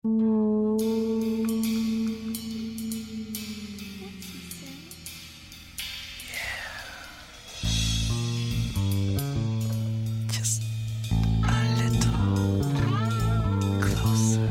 Just a little closer.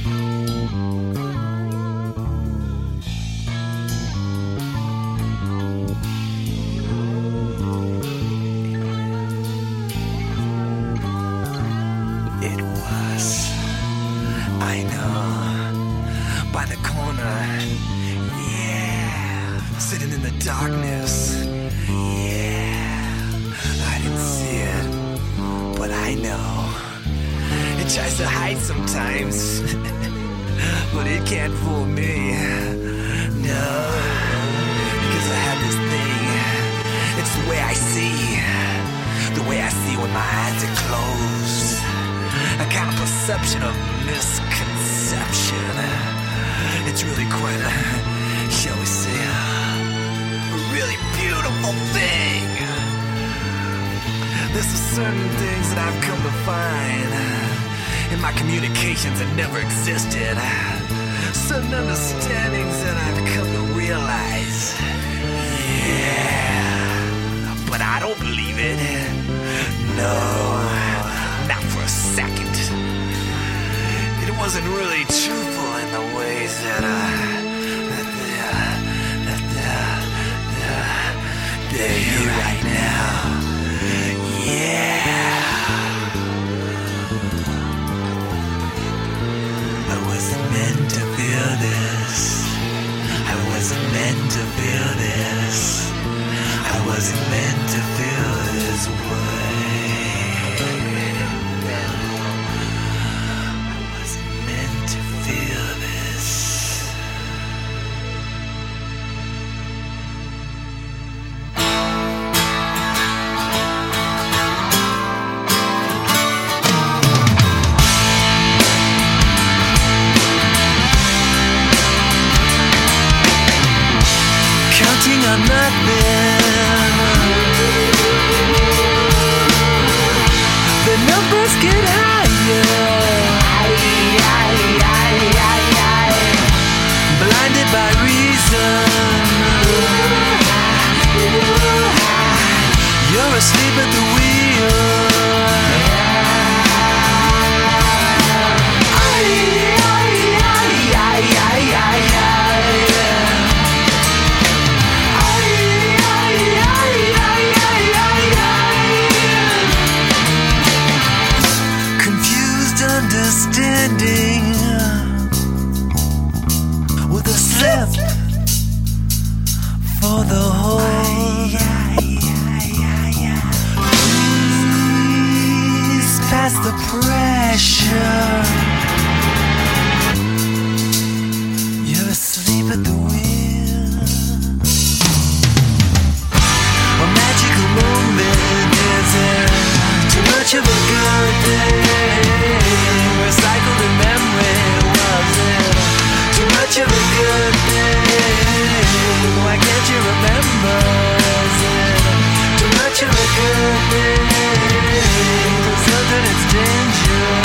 It was, I know, by the corner. Yeah, sitting in the darkness. Yeah, I didn't see it, but I know. It tries to hide sometimes, but it can't fool me. No, because I have this thing. It's the way I see. The way I see when my eyes are closed. A kind of perception of misconception. It's really quite a, shall we say, a really beautiful thing. There's certain things that I've come to find in my communications that never existed. Certain understandings that I've come to realize. Yeah, but I don't believe it. No, not for a second. It wasn't really truthful in the ways that they're here right now. Yeah. I wasn't meant to feel this. I wasn't meant to feel this. I wasn't meant to feel this way. I wasn't meant to feel this. Counting on nothing. The numbers get higher. Blinded by reason. You're asleep at the wheel. Confused understanding with a slip for the whole. Please pass the pressure. You're asleep at the wheel. A magical moment, is it? Too much of a good thing. Recycled in memory, was it? Too much of a good thing. Why can't you remember? Is it too much of a good thing? Something it's dangerous.